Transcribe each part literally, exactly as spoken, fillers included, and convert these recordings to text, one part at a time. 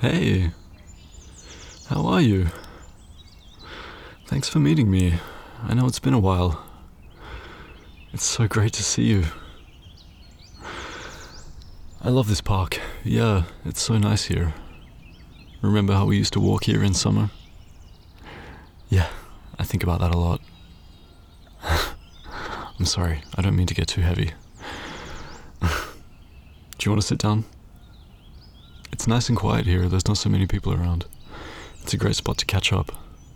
Hey, how are you? Thanks for meeting me. I know it's been a while. It's so great to see you. I love this park. Yeah, it's so nice here. Remember how we used to walk here in summer? Yeah, I think about that a lot. I'm sorry, I don't mean to get too heavy. Do you want to sit down? It's nice and quiet here, there's not so many people around. It's a great spot to catch up.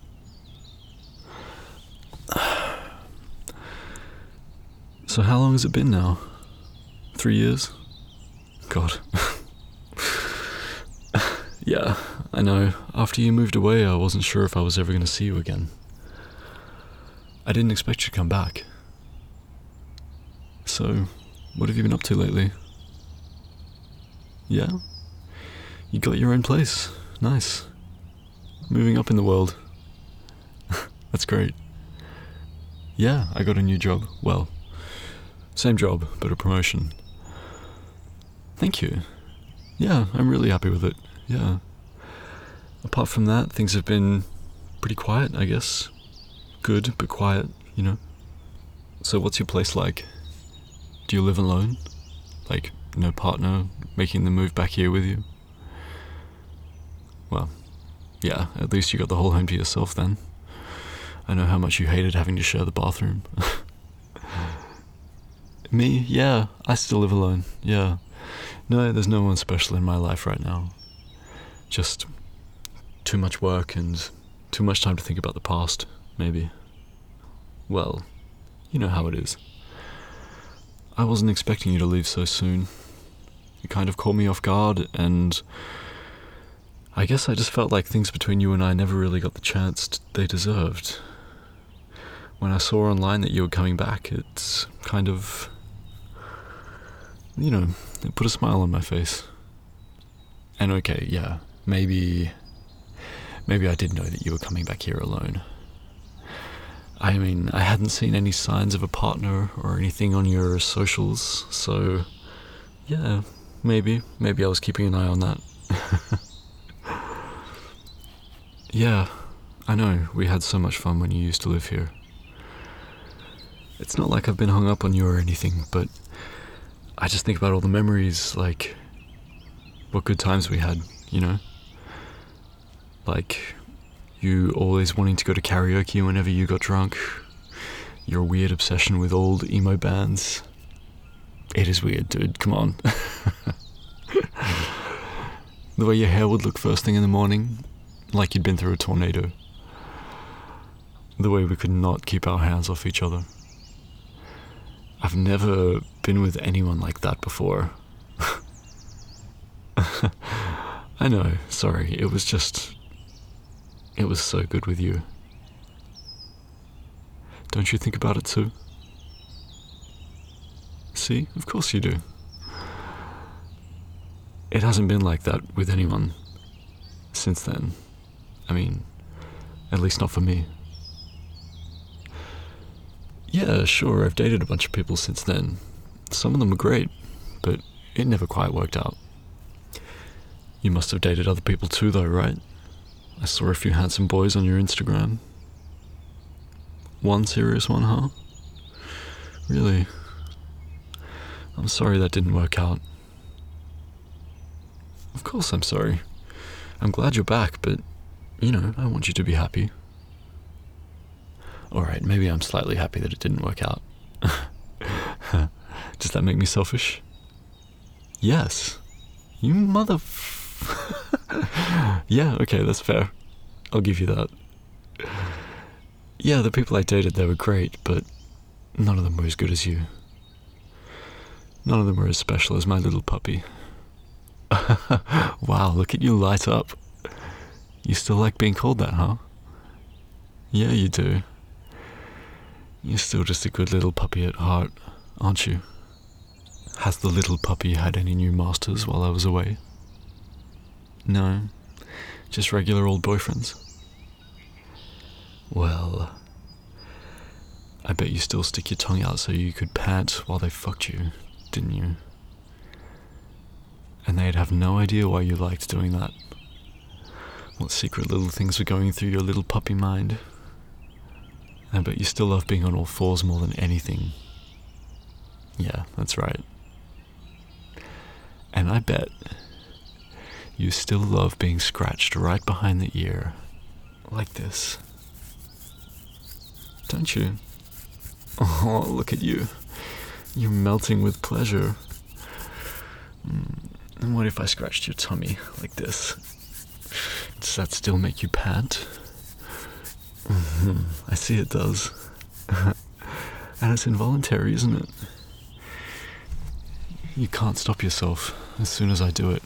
So how long has it been now? Three years? God. Yeah, I know. After you moved away, I wasn't sure if I was ever going to see you again. I didn't expect you to come back. So, what have you been up to lately? Yeah? You got your own place. Nice. Moving up in the world. That's great. Yeah, I got a new job. Well, same job, but a promotion. Thank you. Yeah, I'm really happy with it. Yeah. Apart from that, things have been pretty quiet, I guess. Good, but quiet, you know. So what's your place like? Do you live alone? Like, no partner making the move back here with you? Well, yeah, at least you got the whole home to yourself then. I know how much you hated having to share the bathroom. Me? Yeah, I still live alone, yeah. No, there's no one special in my life right now. Just too much work and too much time to think about the past, maybe. Well, you know how it is. I wasn't expecting you to leave so soon. It kind of caught me off guard, and I guess I just felt like things between you and I never really got the chance they deserved. When I saw online that you were coming back, it's kind of, you know, it put a smile on my face. And okay, yeah, maybe, maybe I did know that you were coming back here alone. I mean, I hadn't seen any signs of a partner or anything on your socials, so yeah, maybe, maybe I was keeping an eye on that. Yeah, I know, we had so much fun when you used to live here. It's not like I've been hung up on you or anything, but I just think about all the memories, like, what good times we had, you know? Like, you always wanting to go to karaoke whenever you got drunk, your weird obsession with old emo bands. It is weird, dude, come on. The way your hair would look first thing in the morning, like you'd been through a tornado. The way we could not keep our hands off each other. I've never been with anyone like that before. I know, sorry, it was just... It was so good with you. Don't you think about it too? See, of course you do. It hasn't been like that with anyone since then. I mean, at least not for me. Yeah, sure, I've dated a bunch of people since then. Some of them are great, but it never quite worked out. You must have dated other people too though, right? I saw a few handsome boys on your Instagram. One serious one, huh? Really? I'm sorry that didn't work out. Of course I'm sorry. I'm glad you're back, but, you know, I want you to be happy. Alright, maybe I'm slightly happy that it didn't work out. Does that make me selfish? Yes. You mother... Yeah, okay, that's fair. I'll give you that. Yeah, the people I dated, they were great, but none of them were as good as you. None of them were as special as my little puppy. Wow, look at you light up. You still like being called that, huh? Yeah, you do. You're still just a good little puppy at heart, aren't you? Has the little puppy had any new masters while I was away? No, just regular old boyfriends. Well, I bet you still stick your tongue out so you could pant while they fucked you, didn't you? And they'd have no idea why you liked doing that. what secret little things were going through your little puppy mind. I bet you still love being on all fours more than anything. Yeah, that's right. And I bet you still love being scratched right behind the ear, like this. Don't you? Oh, look at you. You're melting with pleasure. Mm. And what if I scratched your tummy like this? Does that still make you pant? Mm-hmm. I see it does. And it's involuntary, isn't it? You can't stop yourself as soon as I do it.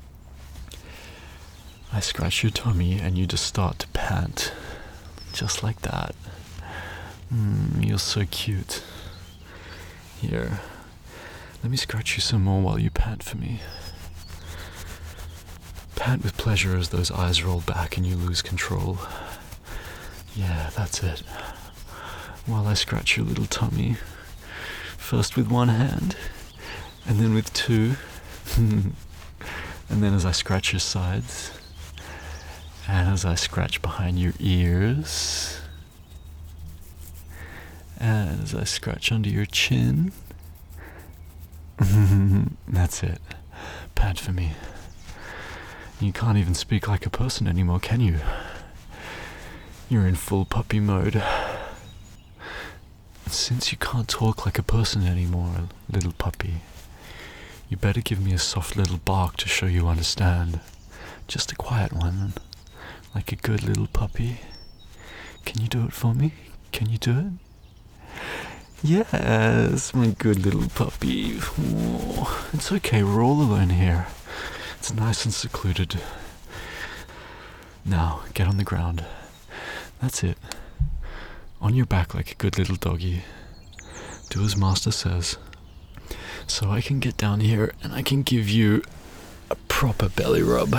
I scratch your tummy and you just start to pant. Just like that. Mm, you're so cute. Here, let me scratch you some more while you pant for me. Pant with pleasure as those eyes roll back and you lose control. Yeah, that's it. While I scratch your little tummy, first with one hand, and then with two, and then as I scratch your sides, and as I scratch behind your ears, and as I scratch under your chin. That's it. Pant for me. You can't even speak like a person anymore, can you? You're in full puppy mode. Since you can't talk like a person anymore, little puppy, you better give me a soft little bark to show you understand. Just a quiet one, like a good little puppy. Can you do it for me? Can you do it? Yes, my good little puppy. Oh, it's okay, we're all alone here. It's nice and secluded. Now, get on the ground. That's it. On your back like a good little doggy. Do as Master says. So I can get down here and I can give you a proper belly rub.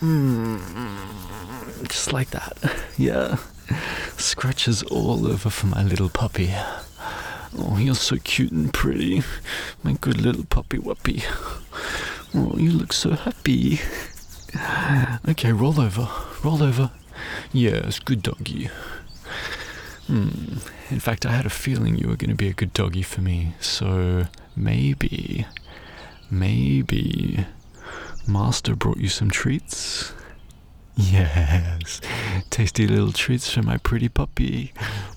Mm, just like that. Yeah. Scratches all over for my little puppy. Oh, you're so cute and pretty. My good little puppy wuppy. Oh, you look so happy. Okay, roll over. Roll over. Yes, good doggy. Hmm. In fact, I had a feeling you were going to be a good doggy for me. So maybe, maybe Master brought you some treats? Yes. Tasty little treats for my pretty puppy.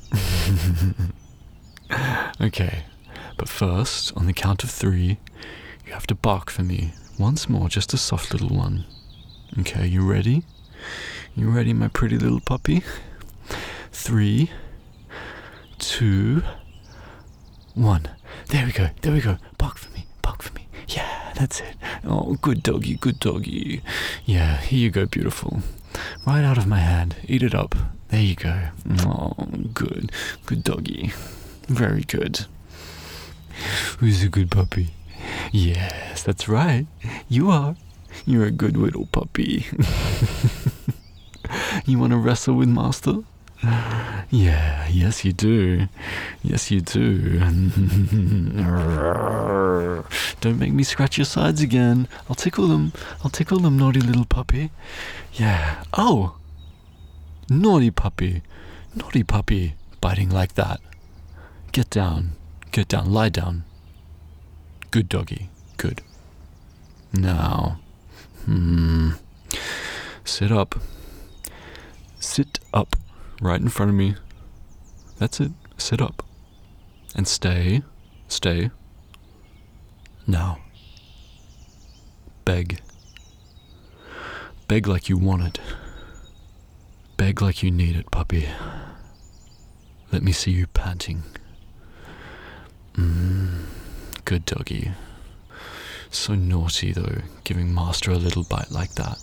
Okay, but first, on the count of three, you have to bark for me. Once more, just a soft little one. Okay, you ready? You ready, my pretty little puppy? Three, two, one. There we go, there we go. Bark for me, bark for me. Yeah, that's it. Oh, good doggy, good doggy. Yeah, here you go, beautiful. Right out of my hand. Eat it up. There you go. Oh, good. Good doggy. Very good. Who's a good puppy? Yes, that's right. You are. You're a good little puppy. You want to wrestle with Master? Yeah, yes you do. Yes you do. Don't make me scratch your sides again. I'll tickle them. I'll tickle them, naughty little puppy. Yeah. Oh! Naughty puppy. Naughty puppy. Biting like that. Get down. Get down. Lie down. Good doggy. Good. Now. Hmm. Sit up. Sit up. Right in front of me. That's it. Sit up. And stay. Stay. Now. Beg. Beg like you want it. Beg like you need it, puppy. Let me see you panting. Mmm. Good doggy. So naughty, though, giving Master a little bite like that.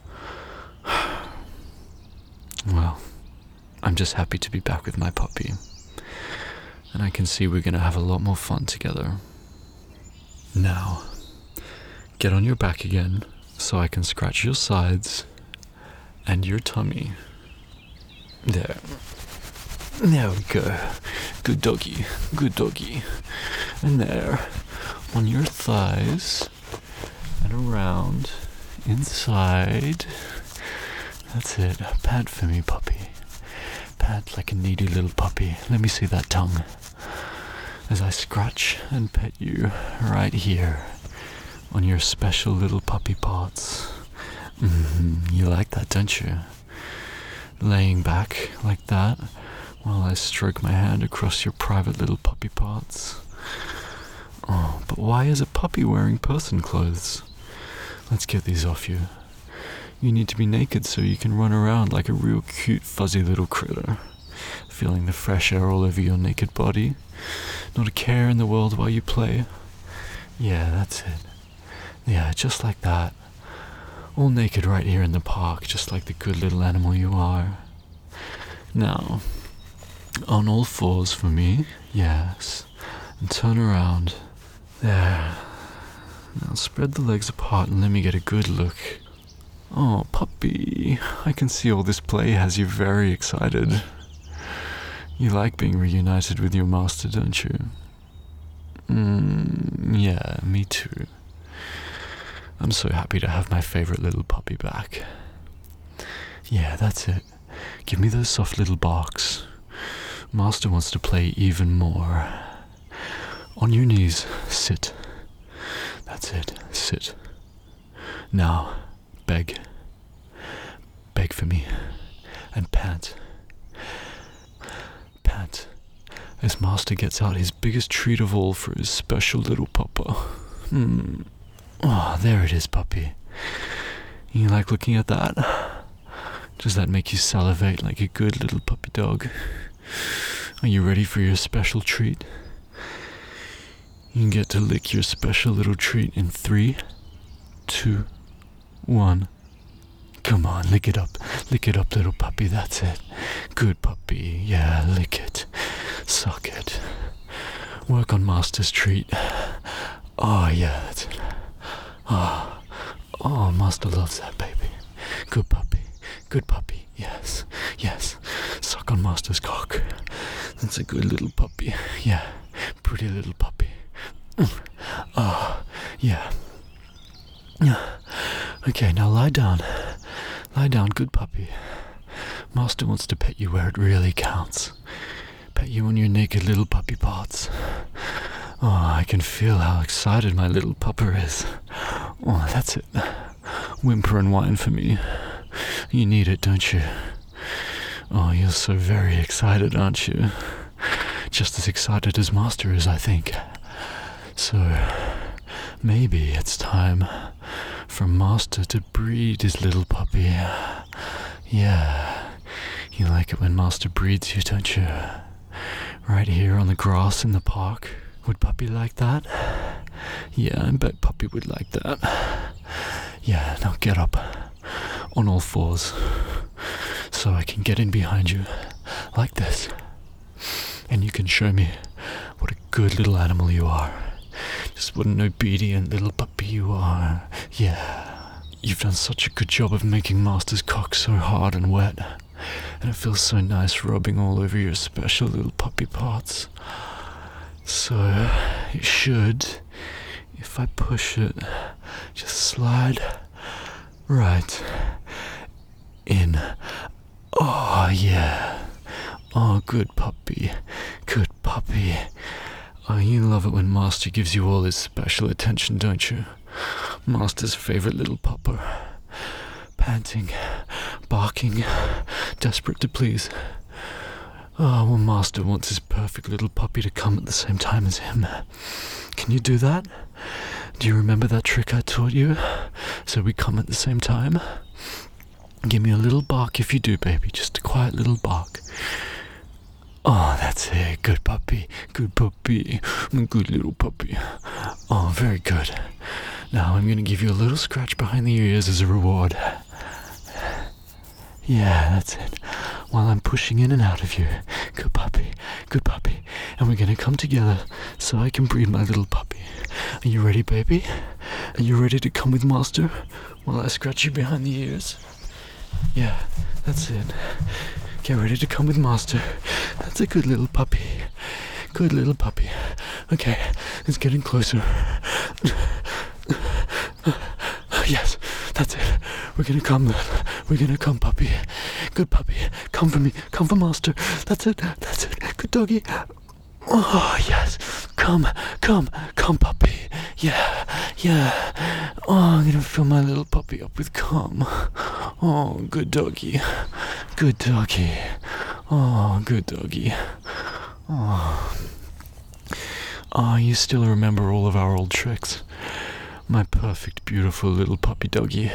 Well, I'm just happy to be back with my puppy. And I can see we're going to have a lot more fun together. Now, get on your back again so I can scratch your sides and your tummy. There. There we go. Good doggy. Good doggy. And there. On your thighs. And around. Inside. That's it. Pant for me, puppy. Pant like a needy little puppy. Let me see that tongue. As I scratch and pet you right here on your special little puppy parts. Mm-hmm. You like that, don't you? Laying back like that while I stroke my hand across your private little puppy parts. Oh, but why is a puppy wearing person clothes? Let's get these off you. You need to be naked so you can run around like a real cute fuzzy little critter, feeling the fresh air all over your naked body. Not a care in the world while you play. Yeah, that's it. Yeah, just like that. All naked right here in the park, just like the good little animal you are. Now, on all fours for me, yes, and turn around. There. Now spread the legs apart and let me get a good look. Oh, puppy, I can see all this play has you very excited. You like being reunited with your master, don't you? Mm, yeah, me too. I'm so happy to have my favorite little puppy back. Yeah, that's it. Give me those soft little barks. Master wants to play even more. On your knees, sit. That's it, sit. Now, beg. Beg for me. And pant. Pant. As Master gets out his biggest treat of all for his special little puppa. Hmm. Oh, there it is, puppy. You like looking at that? Does that make you salivate like a good little puppy dog? Are you ready for your special treat? You can get to lick your special little treat in three, two, one. Come on, lick it up. Lick it up, little puppy, that's it. Good puppy, yeah, lick it. Suck it. Work on Master's treat. Oh, yeah, that's it. Oh, oh, Master loves that baby. Good puppy. Good puppy. Yes. Yes. Suck on Master's cock. That's a good little puppy. Yeah. Pretty little puppy. Oh, yeah. Okay, now lie down. Lie down, good puppy. Master wants to pet you where it really counts. Pet you on your naked little puppy parts. Oh, I can feel how excited my little pupper is. Oh, that's it. Whimper and whine for me. You need it, don't you? Oh, you're so very excited, aren't you? Just as excited as Master is, I think. So, maybe it's time for Master to breed his little puppy. Yeah, you like it when Master breeds you, don't you? Right here on the grass in the park. Would Puppy like that? Yeah, I bet Puppy would like that. Yeah, now get up. On all fours. So I can get in behind you. Like this. And you can show me what a good little animal you are. Just what an obedient little puppy you are. Yeah. You've done such a good job of making Master's cock so hard and wet. And it feels so nice rubbing all over your special little puppy parts. So, it should, if I push it, just slide right in. Oh, yeah. Oh, good puppy. Good puppy. Oh, you love it when Master gives you all his special attention, don't you? Master's favorite little pupper. Panting, barking, desperate to please. Oh, well, Master wants his perfect little puppy to come at the same time as him. Can you do that? Do you remember that trick I taught you? So we come at the same time? Give me a little bark if you do, baby. Just a quiet little bark. Oh, that's it. Good puppy. Good puppy. Good little puppy. Oh, very good. Now I'm going to give you a little scratch behind the ears as a reward. Yeah, that's it. While I'm pushing in and out of you. Good puppy. Good puppy. And we're going to come together so I can breed my little puppy. Are you ready, baby? Are you ready to come with Master while I scratch you behind the ears? Yeah, that's it. Get ready to come with Master. That's a good little puppy. Good little puppy. Okay, it's getting closer. Yes, that's it. We're gonna come. We're gonna come, puppy. Good puppy. Come for me. Come for master. That's it. That's it. Good doggy. Oh, yes. Come, come, come, puppy. Yeah, yeah. Oh, I'm gonna fill my little puppy up with cum. Oh, good doggy. Good doggy. Oh, good doggy. Oh. Oh, you still remember all of our old tricks. My perfect, beautiful little puppy doggy.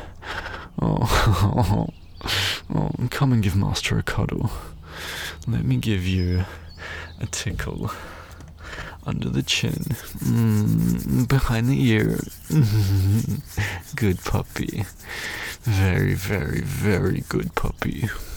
Oh, oh, come and give master a cuddle. Let me give you a tickle under the chin, mm, behind the ear. Good puppy. Very, very, very good puppy.